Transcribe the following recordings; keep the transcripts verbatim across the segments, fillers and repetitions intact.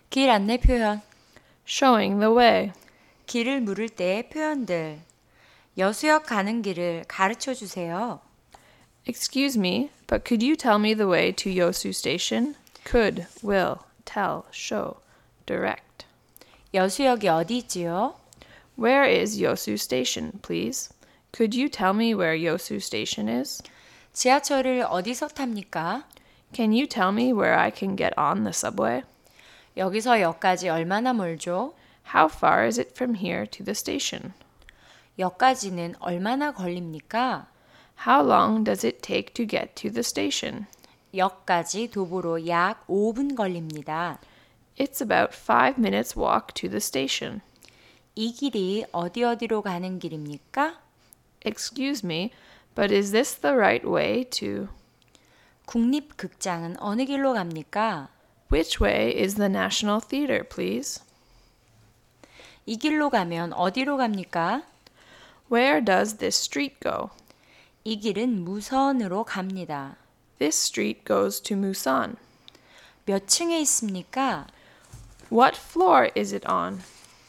길 안내 표현. showing the way. 길을 물을 때의 표현들. 여수역 가는 길을 가르쳐 주세요. Excuse me, but could you tell me the way to Yosu Station? Could, will, tell, show, direct. 여수역이 어디 있지요? Where is Yosu Station, please? Could you tell me where Yosu Station is? 지하철을 어디서 탑니까? Can you tell me where I can get on the subway? 여기서 역까지 얼마나 멀죠? How far is it from here to the station? 역까지는 얼마나 걸립니까? How long does it take to get to the station? 역까지 도보로 약 오 분 걸립니다. It's about five minutes walk to the station. 이 길이 어디 어디로 가는 길입니까? Excuse me, but is this the right way to... 국립극장은 어느 길로 갑니까? Which way is the National Theater, please? 이 길로 가면 어디로 갑니까? Where does this street go? 이 길은 무선으로 갑니다. This street goes to Musan. 몇 층에 있습니까? What floor is it on?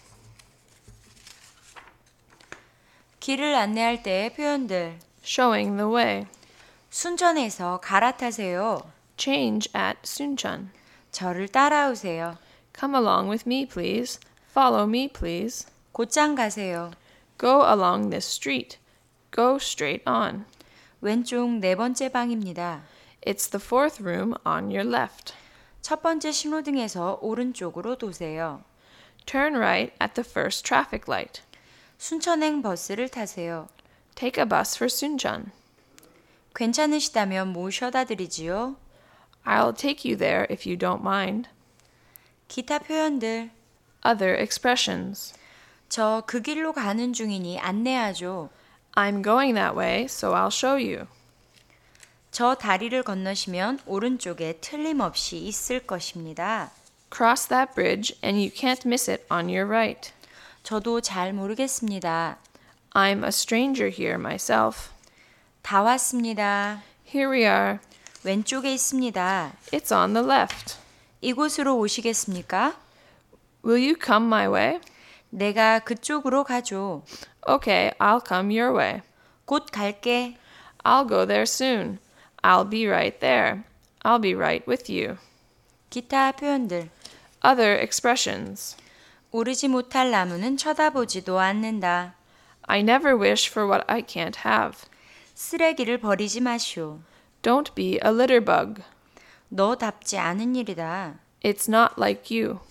길을 안내할 때의 표현들. Showing the way. 순천에서 갈아타세요. Change at Suncheon. 저를 따라오세요. Come along with me, please. Follow me, please. 곧장 가세요. Go along this street. Go straight on. 왼쪽 네 번째 방입니다. It's the fourth room on your left. 첫 번째 신호등에서 오른쪽으로 도세요. Turn right at the first traffic light. 순천행 버스를 타세요. Take a bus for Suncheon. 괜찮으시다면 모셔다 드리지요. I'll take you there if you don't mind. 기타 표현들. Other expressions. 저 그 길로 가는 중이니 안내하죠. I'm going that way, so I'll show you. 저 다리를 건너시면 오른쪽에 틀림없이 있을 것입니다. Cross that bridge and you can't miss it on your right. 저도 잘 모르겠습니다. I'm a stranger here myself. 다 왔습니다. Here we are. 왼쪽에 있습니다. It's on the left. 이곳으로 오시겠습니까? Will you come my way? 내가 그쪽으로 가죠. Okay, I'll come your way. 곧 갈게. I'll go there soon. I'll be right there. I'll be right with you. 기타 표현들. Other expressions. 오르지 못할 나무는 쳐다보지도 않는다. I never wish for what I can't have. 쓰레기를 버리지 마시오. Don't be a litter bug. 너답지 않은 일이다. It's not like you.